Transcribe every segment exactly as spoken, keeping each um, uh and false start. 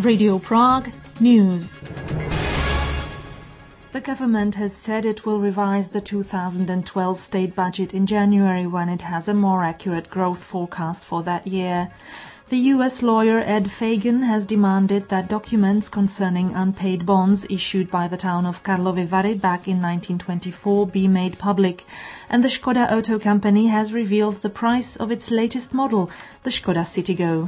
Radio Prague News. The government has said it will revise the two thousand twelve state budget in January when it has a more accurate growth forecast for that year. The U S lawyer Ed Fagan has demanded that documents concerning unpaid bonds issued by the town of Karlovy Vary back in nineteen twenty-four be made public, and the Škoda Auto Company has revealed the price of its latest model, the Škoda Citigo.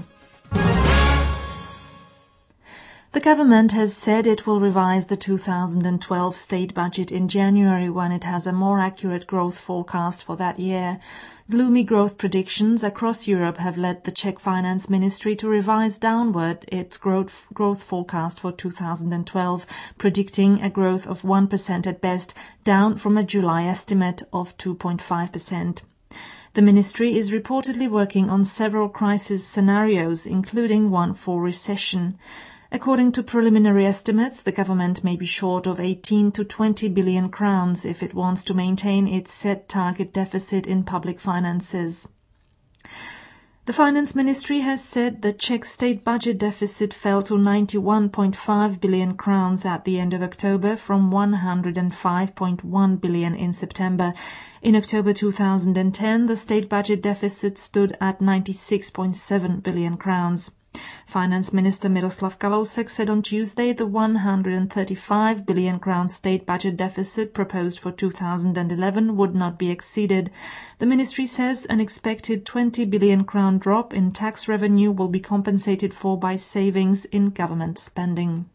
The government has said it will revise the two thousand twelve state budget in January when it has a more accurate growth forecast for that year. Gloomy growth predictions across Europe have led the Czech Finance Ministry to revise downward its growth, growth forecast for two thousand twelve, predicting a growth of one percent at best, down from a July estimate of two point five percent. The ministry is reportedly working on several crisis scenarios, including one for recession. According to preliminary estimates, the government may be short of eighteen to twenty billion crowns if it wants to maintain its set target deficit in public finances. The Finance Ministry has said the Czech state budget deficit fell to ninety-one point five billion crowns at the end of October from one hundred five point one billion in September. In October two thousand ten, the state budget deficit stood at ninety-six point seven billion crowns. Finance Minister Miroslav Kalousek said on Tuesday the one hundred thirty-five billion crown state budget deficit proposed for two thousand eleven would not be exceeded. The ministry says an expected twenty billion crown drop in tax revenue will be compensated for by savings in government spending.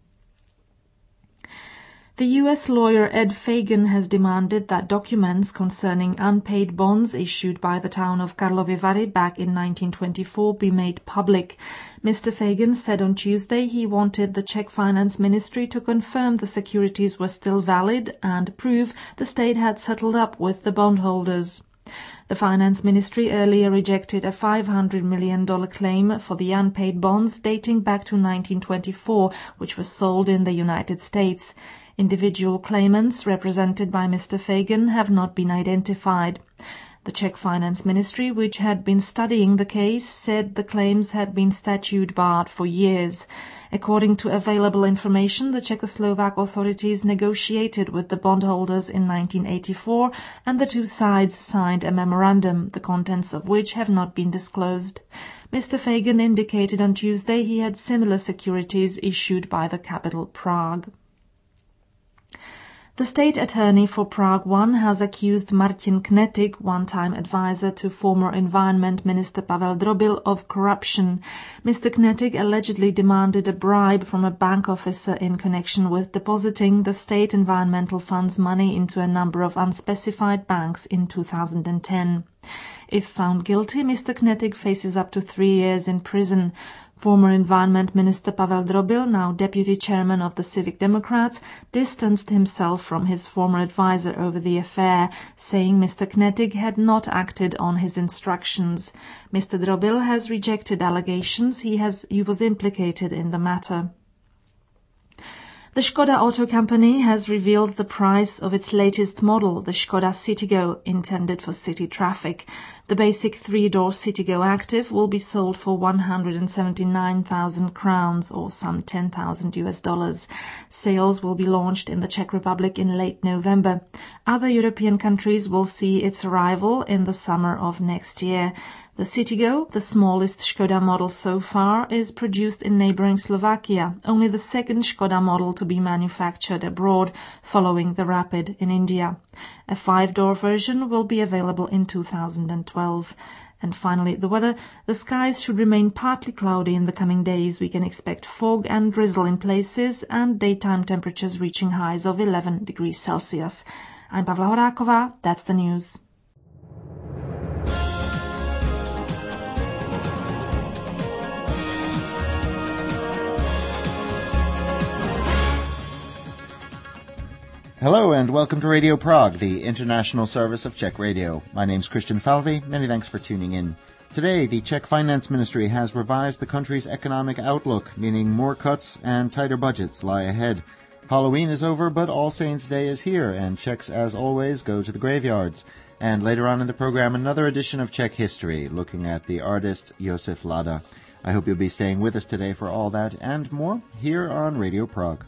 The U S lawyer Ed Fagan has demanded that documents concerning unpaid bonds issued by the town of Karlovy Vary back in nineteen twenty-four be made public. Mister Fagan said on Tuesday he wanted the Czech Finance Ministry to confirm the securities were still valid and prove the state had settled up with the bondholders. The Finance Ministry earlier rejected a five hundred million dollars claim for the unpaid bonds dating back to nineteen twenty-four, which was sold in the United States. Individual claimants represented by Mister Fagan have not been identified. The Czech Finance Ministry, which had been studying the case, said the claims had been statute barred for years. According to available information, the Czechoslovak authorities negotiated with the bondholders in nineteen eighty-four, and the two sides signed a memorandum, the contents of which have not been disclosed. Mister Fagan indicated on Tuesday he had similar securities issued by the capital Prague. The state attorney for Prague one has accused Martin Knetik, one-time advisor to former Environment Minister Pavel Drobil, of corruption. Mister Knetik allegedly demanded a bribe from a bank officer in connection with depositing the state environmental fund's money into a number of unspecified banks in two thousand ten. If found guilty, Mister Knetik faces up to three years in prison. Former Environment Minister Pavel Drobil, now Deputy Chairman of the Civic Democrats, distanced himself from his former advisor over the affair, saying Mister Knetik had not acted on his instructions. Mister Drobil has rejected allegations he, has, he was implicated in the matter. The Škoda Auto Company has revealed the price of its latest model, the Škoda Citigo, intended for city traffic. The basic three-door Citigo Active will be sold for one hundred seventy-nine thousand crowns, or some ten thousand U S dollars. Sales will be launched in the Czech Republic in late November. Other European countries will see its arrival in the summer of next year. The Citigo, the smallest Škoda model so far, is produced in neighboring Slovakia, only the second Škoda model to be manufactured abroad, following the Rapid in India. A five-door version will be available in two thousand twelve. And finally, the weather. The skies should remain partly cloudy in the coming days. We can expect fog and drizzle in places and daytime temperatures reaching highs of eleven degrees Celsius. I'm Pavla Horáková. That's the news. Hello and welcome to Radio Prague, the international service of Czech Radio. My name's Christian Falvey. Many thanks for tuning in. Today, the Czech Finance Ministry has revised the country's economic outlook, meaning more cuts and tighter budgets lie ahead. Halloween is over, but All Saints' Day is here, and Czechs, as always, go to the graveyards. And later on in the program, another edition of Czech History, looking at the artist Josef Lada. I hope you'll be staying with us today for all that and more here on Radio Prague.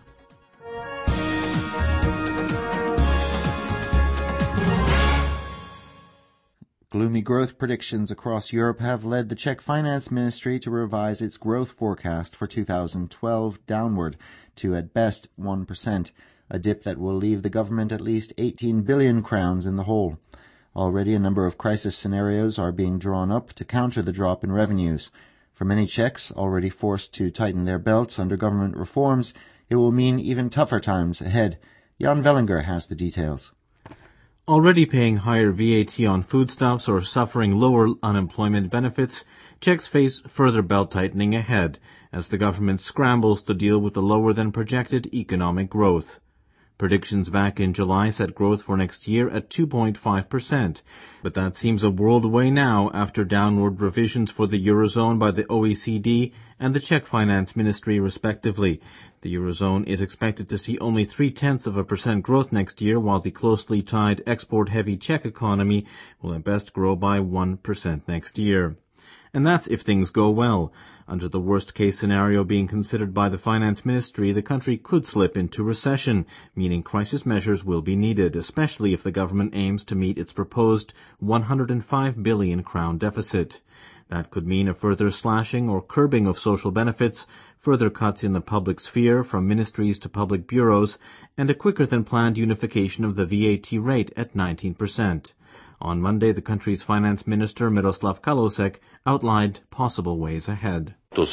Gloomy growth predictions across Europe have led the Czech Finance Ministry to revise its growth forecast for two thousand twelve downward to at best one percent, a dip that will leave the government at least eighteen billion crowns in the hole. Already a number of crisis scenarios are being drawn up to counter the drop in revenues. For many Czechs already forced to tighten their belts under government reforms, it will mean even tougher times ahead. Jan Vellinger has the details. Already paying higher V A T on foodstuffs or suffering lower unemployment benefits, Czechs face further belt-tightening ahead as the government scrambles to deal with the lower-than-projected economic growth. Predictions back in July set growth for next year at two point five percent, but that seems a world away now after downward revisions for the Eurozone by the O E C D and the Czech Finance Ministry respectively. The Eurozone is expected to see only three-tenths of a percent growth next year, while the closely tied export-heavy Czech economy will at best grow by one percent next year. And that's if things go well. Under the worst-case scenario being considered by the Finance Ministry, the country could slip into recession, meaning crisis measures will be needed, especially if the government aims to meet its proposed one hundred five billion crown deficit. That could mean a further slashing or curbing of social benefits, further cuts in the public sphere from ministries to public bureaus, and a quicker-than-planned unification of the V A T rate at nineteen percent. On Monday, the country's finance minister, Miroslav Kalousek, outlined possible ways ahead. The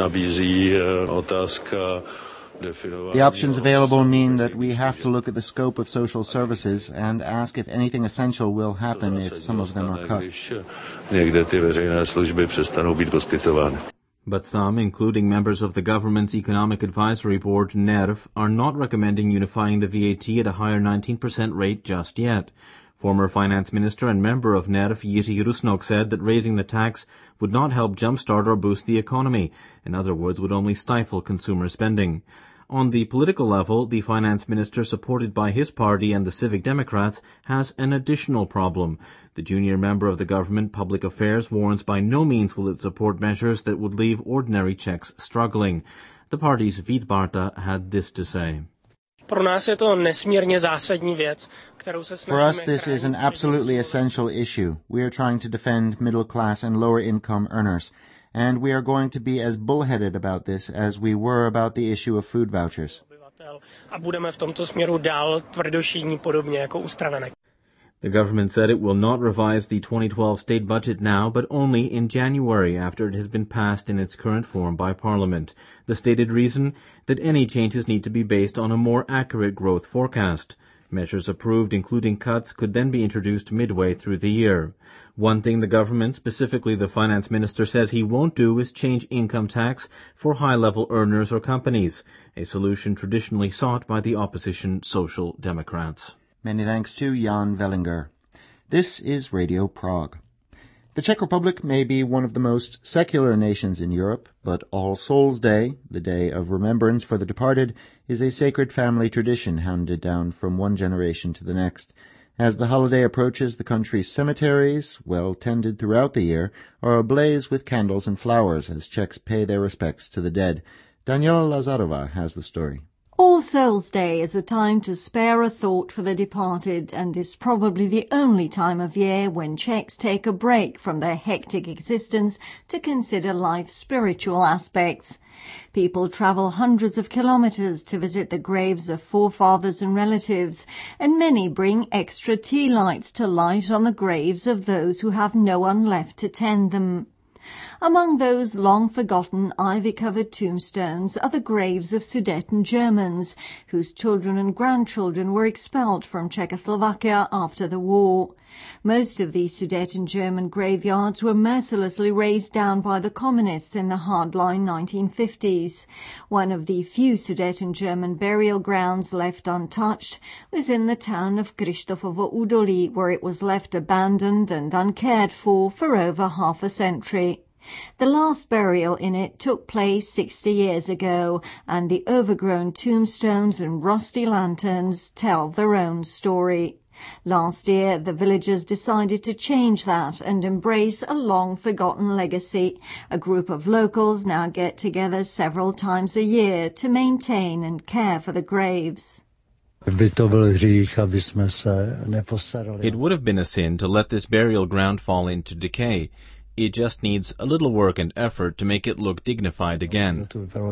options available mean that we have to look at the scope of social services and ask if anything essential will happen if some of them are cut. But some, including members of the government's Economic Advisory Board, N E R V, are not recommending unifying the V A T at a higher nineteen percent rate just yet. Former finance minister and member of N E R V, Jiří Rusnok, said that raising the tax would not help jumpstart or boost the economy. In other words, would only stifle consumer spending. On the political level, the finance minister, supported by his party and the Civic Democrats, has an additional problem. The junior member of the government, Public Affairs, warns by no means will it support measures that would leave ordinary Czechs struggling. The party's Vít Barta had this to say. For us, this is an absolutely essential issue. We are trying to defend middle-class and lower-income earners, and we are going to be as bullheaded about this as we were about the issue of food vouchers. The government said it will not revise the twenty twelve state budget now, but only in January after it has been passed in its current form by Parliament. The stated reason? That any changes need to be based on a more accurate growth forecast. Measures approved, including cuts, could then be introduced midway through the year. One thing the government, specifically the finance minister, says he won't do is change income tax for high-level earners or companies, a solution traditionally sought by the opposition Social Democrats. Many thanks to Jan Vellinger. This is Radio Prague. The Czech Republic may be one of the most secular nations in Europe, but All Souls' Day, the day of remembrance for the departed, is a sacred family tradition handed down from one generation to the next. As the holiday approaches, the country's cemeteries, well tended throughout the year, are ablaze with candles and flowers as Czechs pay their respects to the dead. Daniela Lazarova has the story. All Souls' Day is a time to spare a thought for the departed, and is probably the only time of year when Czechs take a break from their hectic existence to consider life's spiritual aspects. People travel hundreds of kilometers to visit the graves of forefathers and relatives, and many bring extra tea lights to light on the graves of those who have no one left to tend them. Among those long-forgotten ivy-covered tombstones are the graves of Sudeten Germans, whose children and grandchildren were expelled from Czechoslovakia after the war. Most of these Sudeten German graveyards were mercilessly razed down by the communists in the hardline nineteen fifties. One of the few Sudeten German burial grounds left untouched was in the town of Krištofovo Údolí, where it was left abandoned and uncared for for over half a century. The last burial in it took place sixty years ago, and the overgrown tombstones and rusty lanterns tell their own story. Last year, the villagers decided to change that and embrace a long-forgotten legacy. A group of locals now get together several times a year to maintain and care for the graves. It would have been a sin to let this burial ground fall into decay. It just needs a little work and effort to make it look dignified again.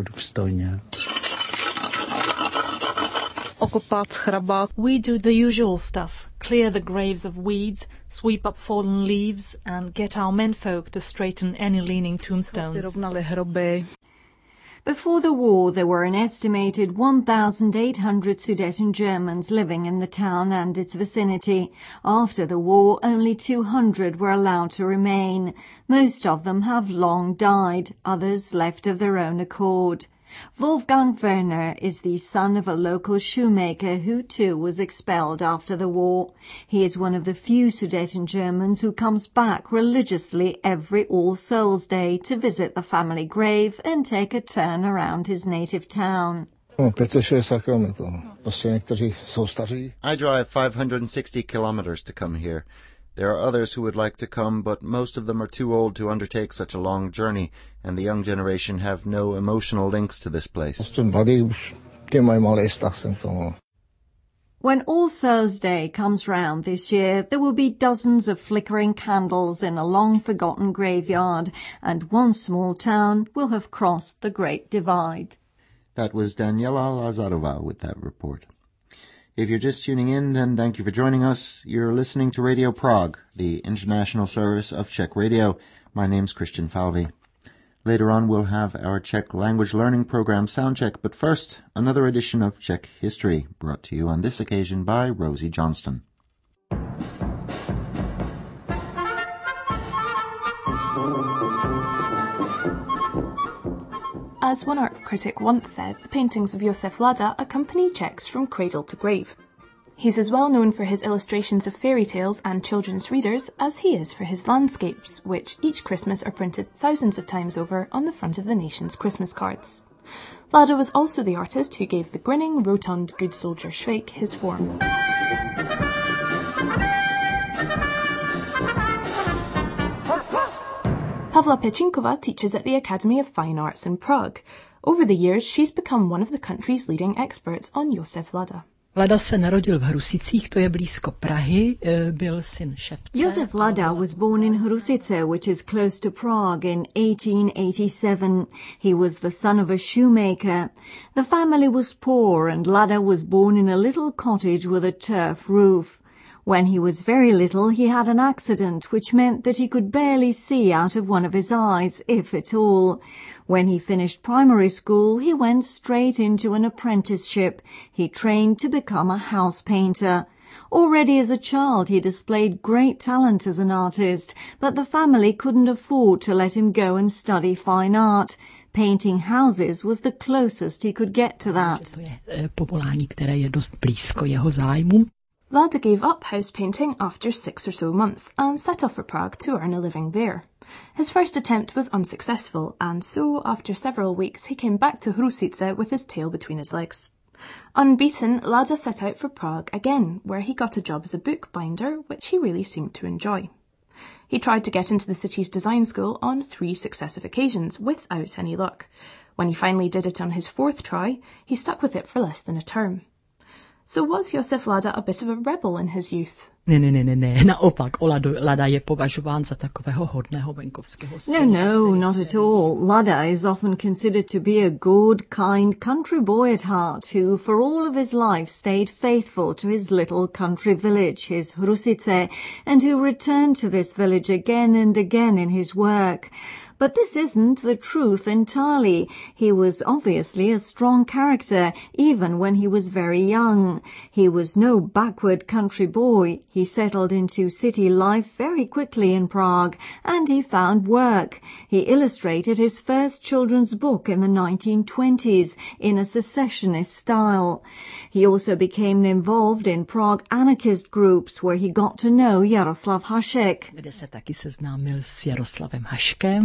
We do the usual stuff, clear the graves of weeds, sweep up fallen leaves, and get our menfolk to straighten any leaning tombstones. Before the war, there were an estimated one thousand eight hundred Sudeten Germans living in the town and its vicinity. After the war, only two hundred were allowed to remain. Most of them have long died, others left of their own accord. Wolfgang Werner is the son of a local shoemaker who too was expelled after the war. He is one of the few Sudeten Germans who comes back religiously every All Souls Day to visit the family grave and take a turn around his native town. I drive five hundred sixty kilometers to come here. There are others who would like to come, but most of them are too old to undertake such a long journey, and the young generation have no emotional links to this place. When All Souls Day comes round this year, there will be dozens of flickering candles in a long-forgotten graveyard, and one small town will have crossed the Great Divide. That was Daniela Lazarova with that report. If you're just tuning in, then thank you for joining us. You're listening to Radio Prague, the international service of Czech Radio. My name's Christian Falvey. Later on, we'll have our Czech language learning program Soundcheck, but first, another edition of Czech History, brought to you on this occasion by Rosie Johnston. As one art critic once said, the paintings of Josef Lada accompany Czechs from cradle to grave. He's as well known for his illustrations of fairy tales and children's readers as he is for his landscapes, which each Christmas are printed thousands of times over on the front of the nation's Christmas cards. Lada was also the artist who gave the grinning, rotund good soldier Schweik his form. Pavla Pechinkova teaches at the Academy of Fine Arts in Prague. Over the years, she's become one of the country's leading experts on Josef Lada. Lada se narodil v Hrusicích, to je blízko Prahy, byl syn ševce. Josef Lada was born in Hrusice, which is close to Prague, in eighteen eighty-seven. He was the son of a shoemaker. The family was poor, and Lada was born in a little cottage with a turf roof. When he was very little, he had an accident which meant that he could barely see out of one of his eyes, if at all. When he finished primary school, he went straight into an apprenticeship. He trained to become a house painter. Already as a child, he displayed great talent as an artist, but the family couldn't afford to let him go and study fine art. Painting houses was the closest he could get to that. To je povolání, které je dost blízko jeho zájmu. Lada gave up house painting after six or so months and set off for Prague to earn a living there. His first attempt was unsuccessful, and so after several weeks he came back to Hrusice with his tail between his legs. Unbeaten, Lada set out for Prague again, where he got a job as a bookbinder, which he really seemed to enjoy. He tried to get into the city's design school on three successive occasions, without any luck. When he finally did it on his fourth try, he stuck with it for less than a term. So was Josef Lada a bit of a rebel in his youth? Ne, ne, ne, ne, ne. Naopak, Lada je považován za takového hodného venkovského syna. No, no, not at all. Lada is often considered to be a good, kind country boy at heart who, for all of his life, stayed faithful to his little country village, his Hrusice, and who returned to this village again and again in his work. But this isn't the truth entirely. He was obviously a strong character, even when he was very young. He was no backward country boy. He settled into city life very quickly in Prague, and he found work. He illustrated his first children's book in the nineteen twenties in a secessionist style. He also became involved in Prague anarchist groups, where he got to know Jaroslav Hašek. Kde se taky seznámil s Jaroslavem Haškem.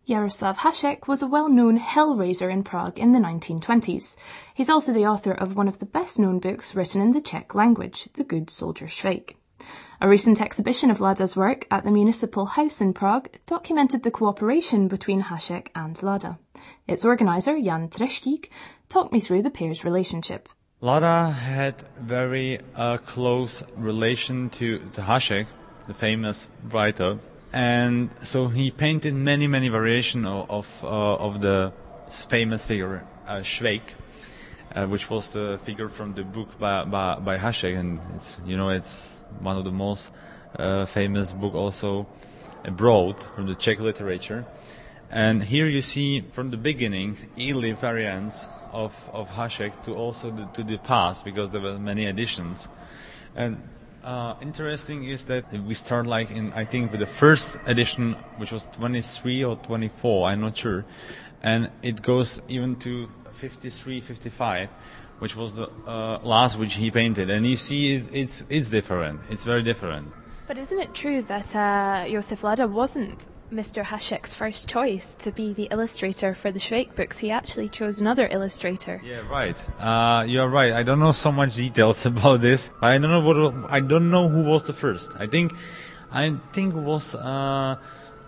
Jaroslav Hašek was a well-known hellraiser in Prague in the nineteen twenties. He's also the author of one of the best-known books written in the Czech language, The Good Soldier Švejk. A recent exhibition of Lada's work at the Municipal House in Prague documented the cooperation between Hašek and Lada. Its organizer, Jan Treštík, talked me through the pair's relationship. Lada had very uh, close relation to, to Hašek, the famous writer, and so he painted many, many variations of of, uh, of the famous figure uh, Švejk, uh, which was the figure from the book by by, by Hašek, and it's you know it's one of the most uh, famous book also abroad from the Czech literature. And here you see from the beginning early variants of of Hašek to also the, to the past, because there were many editions. And Uh, interesting is that we start like in, I think, with the first edition, which was twenty-three or twenty-four, I'm not sure, and it goes even to fifty-three, fifty-five, which was the uh, last which he painted, and you see it, it's it's different, it's very different. But isn't it true that uh, Josef Lada wasn't Mister Hašek's first choice to be the illustrator for the Švejk books? He actually chose another illustrator. Yeah, right. Uh, you're right. I don't know so much details about this. I don't know what. I don't know who was the first. I think, I think it was uh,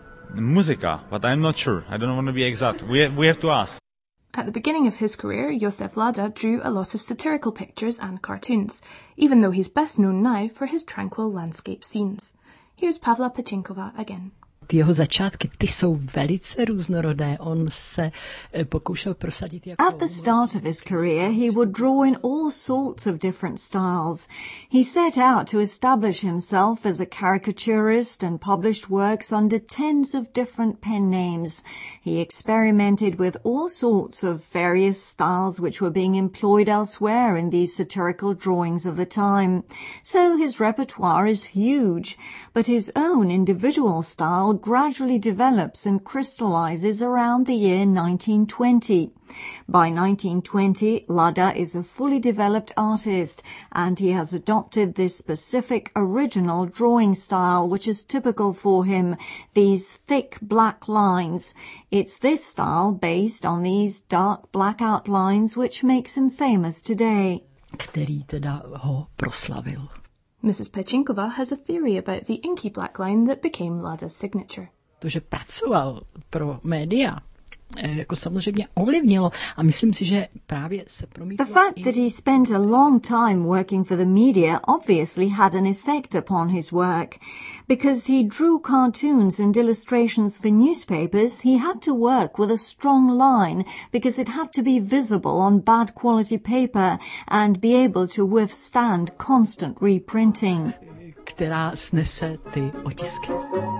Musica, but I'm not sure. I don't want to be exact. We have, we have to ask. At the beginning of his career, Josef Lada drew a lot of satirical pictures and cartoons, even though he's best known now for his tranquil landscape scenes. Here's Pavla Pečinkova again. Ty jeho začátky, ty jsou velice různorodé. On se pokoušel prosadit jako... At the start of his career, he would draw in all sorts of different styles. He set out to establish himself as a caricaturist and published works under tens of different pen names. He experimented with all sorts of various styles which were being employed elsewhere in these satirical drawings of the time. So his repertoire is huge, but his own individual style gradually develops and crystallizes around the year nineteen twenty. By nineteen twenty, Lada is a fully developed artist, and he has adopted this specific original drawing style which is typical for him, these thick black lines. It's this style, based on these dark black outlines, which makes him famous today. Který teda ho proslavil. Missus Pečinkova has a theory about the inky black line that became Lada's signature. To, že pracoval pro média, jako samozřejmě ovlivnilo, a myslím si, že právě se promítlo... The fact that he spent a long time working for the media obviously had an effect upon his work. Because he drew cartoons and illustrations for newspapers, he had to work with a strong line because it had to be visible on bad quality paper and be able to withstand constant reprinting. Která snese ty otisky.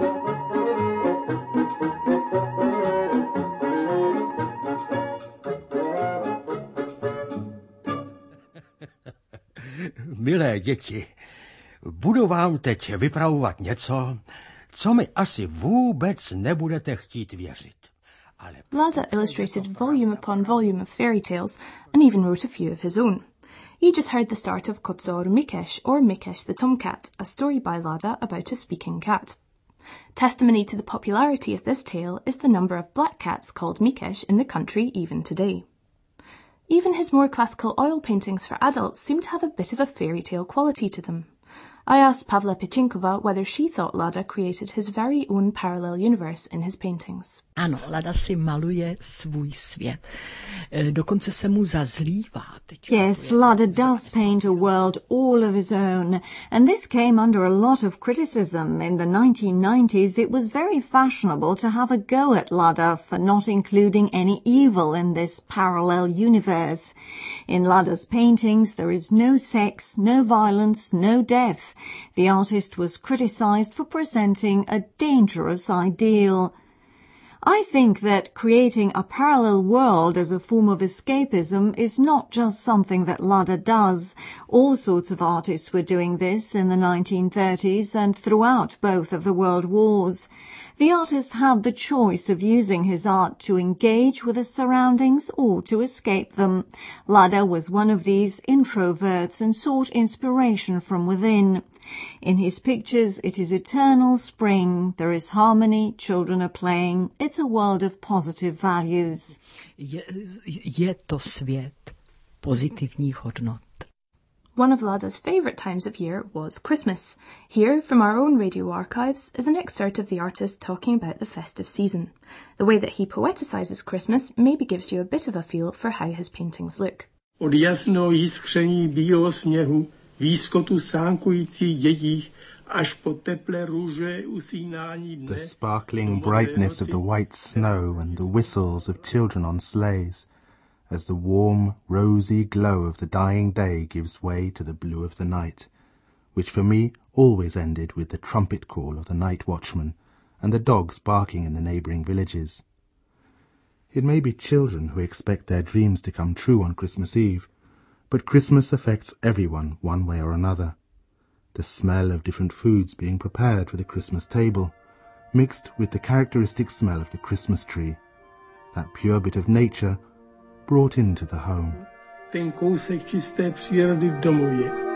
Milé děti, budu vám teď vypravovat něco, co mi asi vůbec nebudete chtít věřit. Ale... Lada illustrated volume upon volume of fairy tales and even wrote a few of his own. You just heard the start of Koczor Mikeš, or Mikeš the Tomcat, a story by Lada about a speaking cat. Testimony to the popularity of this tale is the number of black cats called Mikeš in the country even today. Even his more classical oil paintings for adults seem to have a bit of a fairy tale quality to them. I asked Pavla Pečinkova whether she thought Lada created his very own parallel universe in his paintings. Ano, Lada si maluje svůj svět. Dokonce se mu zazlívá. Yes, Lada does paint a world all of his own, and this came under a lot of criticism. In the nineteen nineties, it was very fashionable to have a go at Lada for not including any evil in this parallel universe. In Lada's paintings, there is no sex, no violence, no death. The artist was criticized for presenting a dangerous ideal. I think that creating a parallel world as a form of escapism is not just something that Lada does. All sorts of artists were doing this in the nineteen thirties and throughout both of the world wars. The artist had the choice of using his art to engage with his surroundings or to escape them. Lada was one of these introverts and sought inspiration from within. In his pictures, it is eternal spring, there is harmony, children are playing. It's a world of positive values. Je, je to svět pozitivních hodnot. One of Lada's favourite times of year was Christmas. Here, from our own radio archives, is an excerpt of the artist talking about the festive season. The way that he poeticises Christmas maybe gives you a bit of a feel for how his paintings look. Od jasného jiskření bílého sněhu, výskotu sánkujících dětí, až po teplé růže usínání dne. The sparkling brightness of the white snow and the whistles of children on sleighs, as the warm, rosy glow of the dying day gives way to the blue of the night, which for me always ended with the trumpet call of the night watchman and the dogs barking in the neighbouring villages. It may be children who expect their dreams to come true on Christmas Eve, but Christmas affects everyone one way or another. The smell of different foods being prepared for the Christmas table, mixed with the characteristic smell of the Christmas tree, that pure bit of nature brought into the home. Ten kousek čisté přírody v domově.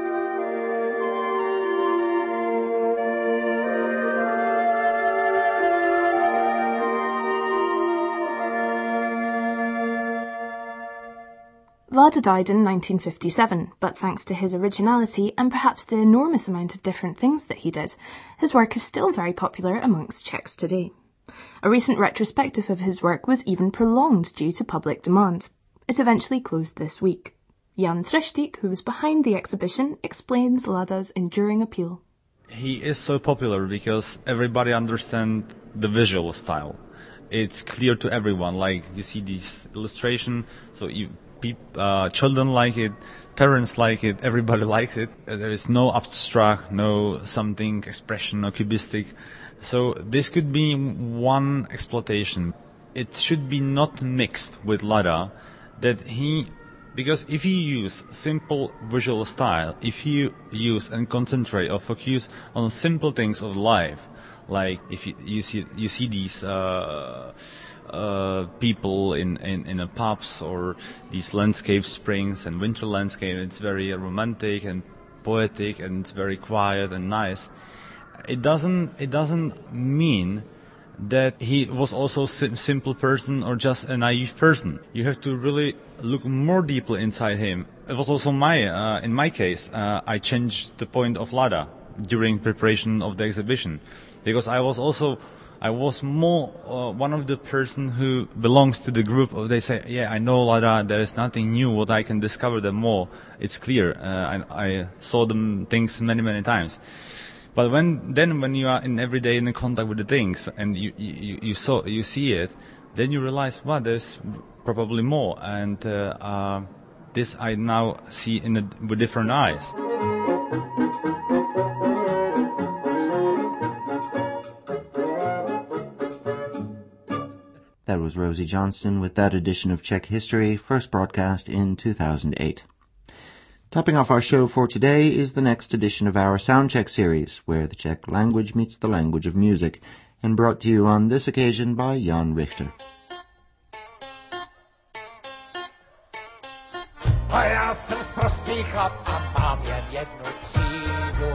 Lada died in nineteen fifty-seven, but thanks to his originality and perhaps the enormous amount of different things that he did, his work is still very popular amongst Czechs today. A recent retrospective of his work was even prolonged due to public demand. It eventually closed this week. Jan Treštík, who was behind the exhibition, explains Lada's enduring appeal. He is so popular because everybody understands the visual style. It's clear to everyone, like you see this illustration, so you, uh, children like it, parents like it, everybody likes it. There is no abstract, no something expression, no cubistic. So this could be one exploitation. It should be not mixed with Lada, that he, because if you use simple visual style, if you use and concentrate or focus on simple things of life, like if you, you see you see these uh, uh, people in, in, in a pubs or these landscape springs and winter landscape, it's very romantic and poetic and it's very quiet and nice. It doesn't it doesn't mean that he was also a sim- simple person or just a naive person. You have to really look more deeply inside him. It was also my, uh, in my case, uh, I changed the point of Lada during preparation of the exhibition, because I was also, I was more uh, one of the person who belongs to the group of, they say, yeah, I know Lada, there is nothing new, what I can discover them more. It's clear. Uh, I, I saw them things many, many times. But when then when you are in every day in contact with the things and you you, you saw you see it, then you realize, wow, there's probably more, and uh, uh, this I now see in a, with different eyes. That was Rosie Johnston with that edition of Czech History, first broadcast in two thousand eight. Topping off our show for today is the next edition of our Soundcheck series, where the Czech language meets the language of music, and brought to you on this occasion by Jan Richter. A já jsem sprostý chlap a mám jen jednu třídu.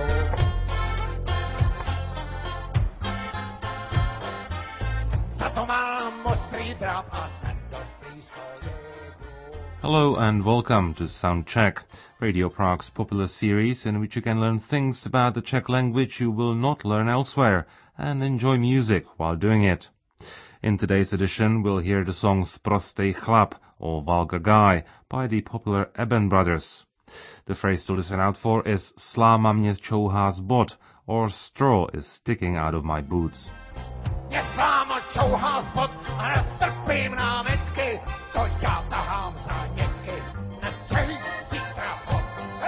Za to mám ostrý drap a jsem dost blízko jedu. Hello and welcome to Soundcheck, Radio Prague's popular series in which you can learn things about the Czech language you will not learn elsewhere and enjoy music while doing it. In today's edition, we'll hear the song Sprostej chlap, or Vulgar Guy, by the popular Eben Brothers. The phrase to listen out for is Sláma mě čouhá z bot, or straw is sticking out of my boots. Mě sláma čouhá z bot a nestrpím námitky, to já tahám za nětky, nestřelí zítra pot.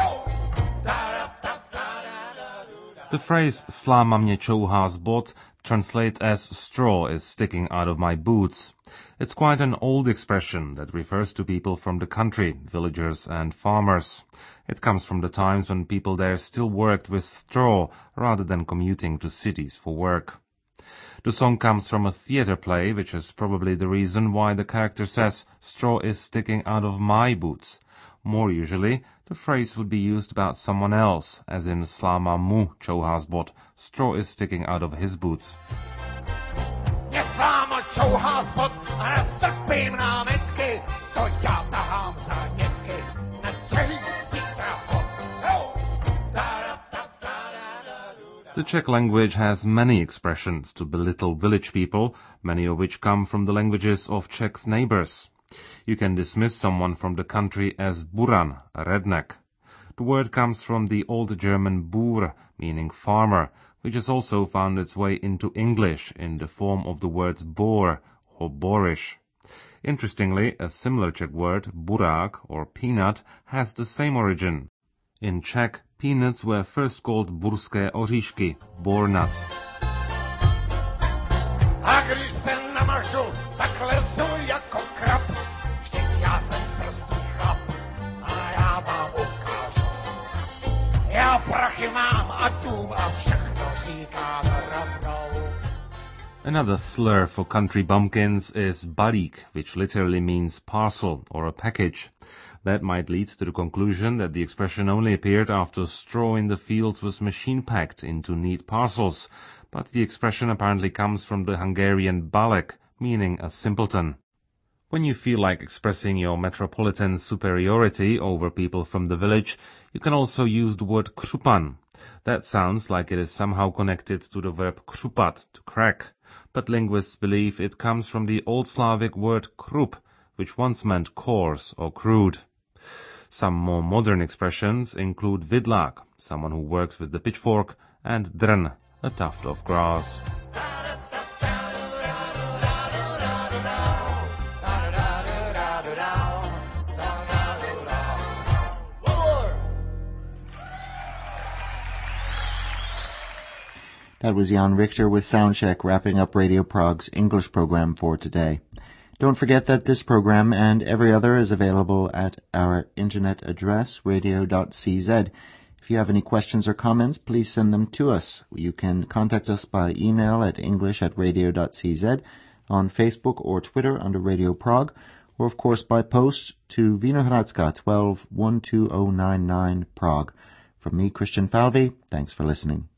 The phrase Sláma mě čouhá z bot translates as straw is sticking out of my boots. It's quite an old expression that refers to people from the country, villagers and farmers. It comes from the times when people there still worked with straw rather than commuting to cities for work. The song comes from a theatre play, which is probably the reason why the character says straw is sticking out of my boots. More usually, the phrase would be used about someone else, as in Sláma mu čouhá straw is sticking out of his boots. Mě sláma čouhá spod a nestrpím námitky, to já tahám za nitky, nestřelí si trafo. The Czech language has many expressions to belittle village people, many of which come from the languages of Czech's neighbors. You can dismiss someone from the country as buran, a redneck. The word comes from the Old German bur, meaning farmer, which has also found its way into English in the form of the words bor or boorish. Interestingly, a similar Czech word, burák or peanut, has the same origin. In Czech, peanuts were first called burské oříšky, boar nuts. A když se namažu, tak lezu jako krab. Vždyť já jsem sprostý chlap a já vám ukážu. Já prachy mám a dům a všechno říkám rovnou. Another slur for country bumpkins is balík, which literally means parcel or a package. That might lead to the conclusion that the expression only appeared after straw in the fields was machine-packed into neat parcels, but the expression apparently comes from the Hungarian balek, meaning a simpleton. When you feel like expressing your metropolitan superiority over people from the village, you can also use the word křupan. That sounds like it is somehow connected to the verb křupat, to crack, but linguists believe it comes from the Old Slavic word krup, which once meant coarse or crude. Some more modern expressions include vidlák, someone who works with the pitchfork, and drn, a tuft of grass. That was Jan Richter with Soundcheck, wrapping up Radio Prague's English program for today. Don't forget that this program and every other is available at our internet address, radio dot c z. If you have any questions or comments, please send them to us. You can contact us by email at english at radio dot c z, on Facebook or Twitter under Radio Prague, or of course by post to Vinohradska twelve one two zero nine nine Prague. From me, Christian Falvey, thanks for listening.